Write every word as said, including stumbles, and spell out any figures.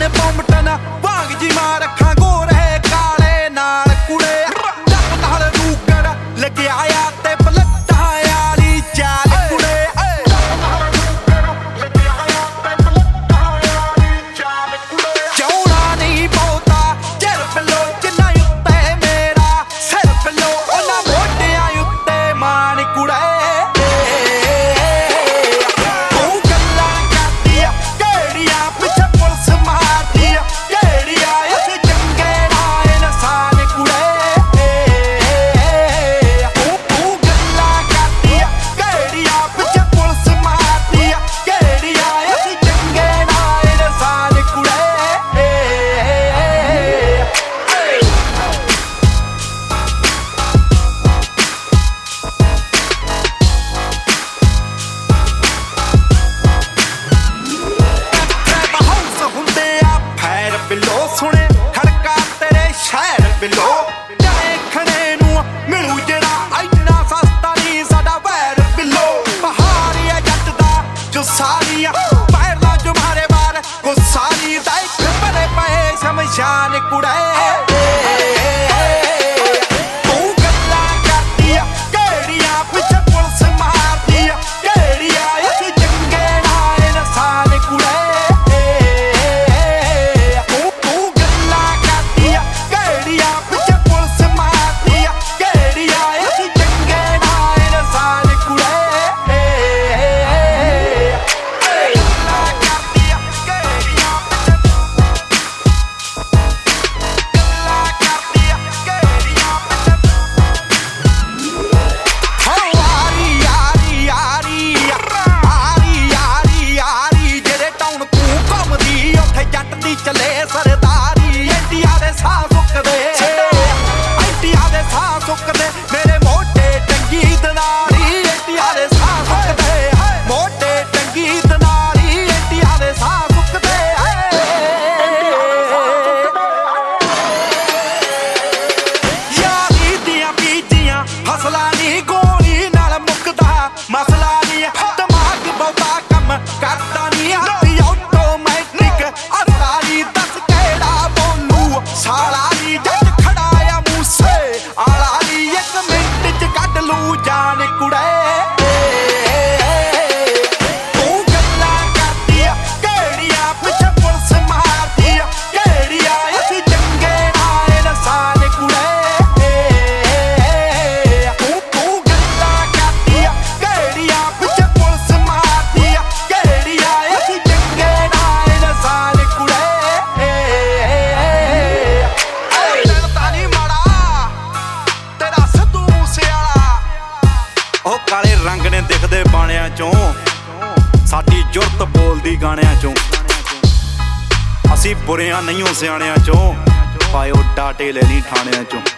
इन पौमटन वांग जी मां रखा गोर है काले नाल कुड़े जप नाल रूगड़ लेके आया ते पलटा आली चाल कुड़े चौड़ा नहीं बहुता चिर पिलो जिन्ना उत्ते मेरा सिर पिलो उन्हां मोढियां उत्ते मान कुड़े बिलो सुने खड़का तेरे शहर बिलो देखने नूं मिलू जेड़ा इन्ना सस्ता नहीं साडा वैर बिलो पहाड़ी है जट दा जो सारियां पैरला जो मारे बार को सारी दा इक बड़े पए शमशान कुड़े चले सरदारी इंडिया दे साह सुकदे इंडिया दे साह सुकदे मेरे मोटे टंगी दनारी इंडिया दे साह सुकदे मोटे टंगी दनारी इंडिया दे साह सुकदे यारी दियां बीजियां फसला नहीं गोली नाल मुकदा मसला नहीं दिमाग बहुता कम करदा नहीं साला नी जट खड़ाया मूसे आला नी एक मिनट च कट लू जान कुड़े तू गल्लां करदी केड़ियां पिछे पुलिस मारदी केड़ियां असीं चंगे नाल नसान कुड़े तू तू गल्लां करदी केड़ियां पिछे पुलिस मारदी केड़ियां असीं चंगे नाल नसान कुड़े काले रंग ने दिखदे बाणियां चों साडी जुरत बोलदी गाणियां चों असी बुरियां नहीं हो सियाणियां चों पायो डाटे ले नहीं ठाणियां चों।